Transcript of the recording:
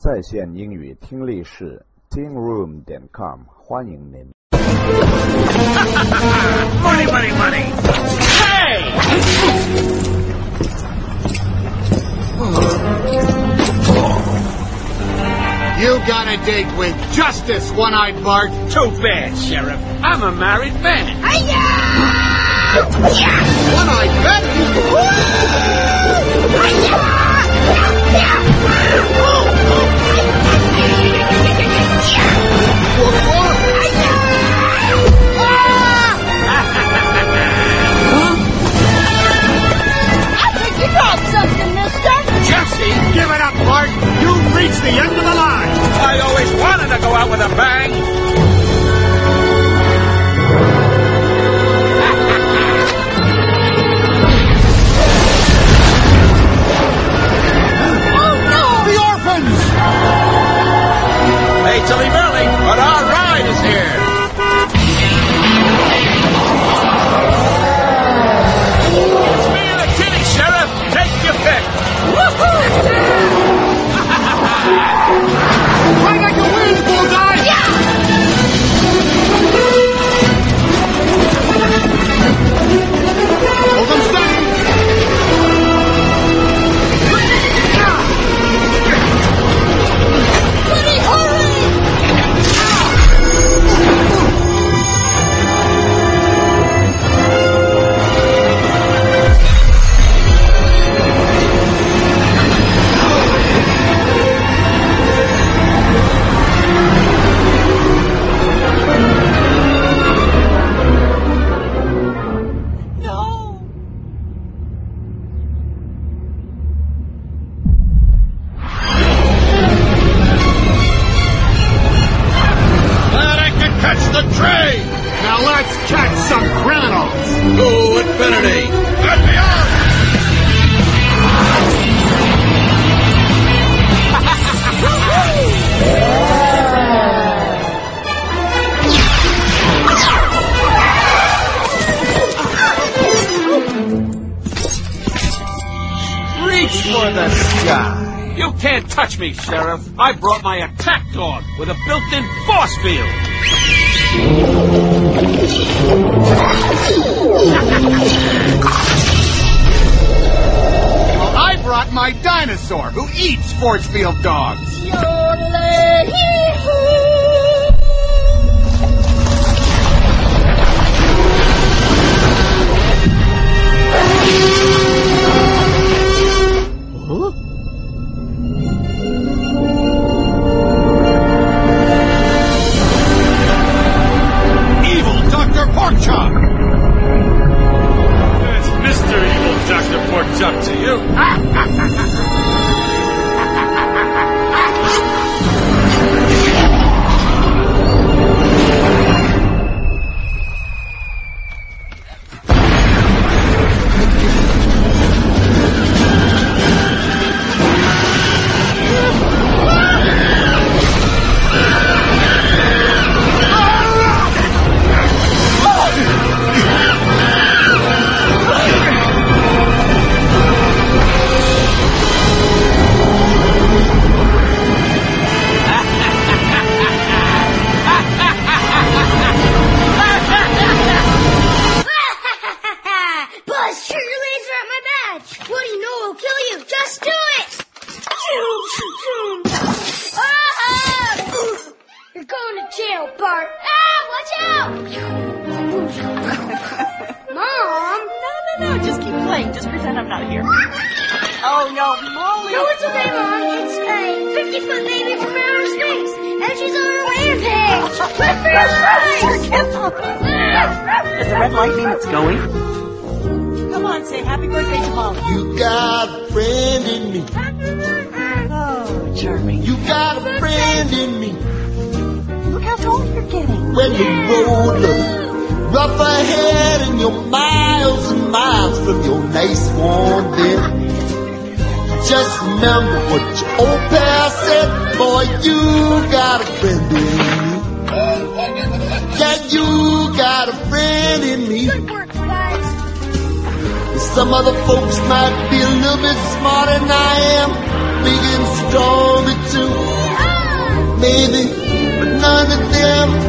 在线英语听力室 tingroom.com 欢迎您。 Money, money, money! Hey! You got a date with Justice, One-Eyed Bart. Too bad, Sheriff. I'm a married man. One-Eyed Bart? I think you got something, mister. Jesse! Give it up, Bart. You've reached the end of the line. I always wanted to go out with a bang. The orphans! Hate to leave early, but our ride is here. It's me and the kitty, Sheriff. Take your pick. Fight like a win, Bullseye! Hold them steady! Buddy, hurry! Glad I could catch the train. Now let's catch some criminals! To infinity and beyond. Reach for the sky. You can't touch me, Sheriff. I brought my attack dog with a built-in force field. Well, I brought my dinosaur, who eats force field dogs. Evil Dr. Porkchop! It's Mr. Evil Dr. Porkchop to you. Buzz, turn your laser at my badge. What do you know will kill you? Just do it. Ah! You're going to jail, Bart. Ah, watch out. Mom. No, just keep playing. Just pretend I'm not here. Oh, no, Molly. No, it's okay, Mom. It's a 50-foot baby from outer space. And she's on her rampage. Run for your lives. Does the red light mean it's going? Come on, say happy birthday to Molly. You got a friend in me. Oh, charming. You got a friend in me. Look how tall you're getting. When the road looks rough ahead and you're miles and miles from your nice warm bed, just remember what your old past said. Boy, you got a friend in me. Yeah, you got a friend in me. Good work, guys. Some other folks might be a little bit smarter than I am, big and strong too. maybe, but none of them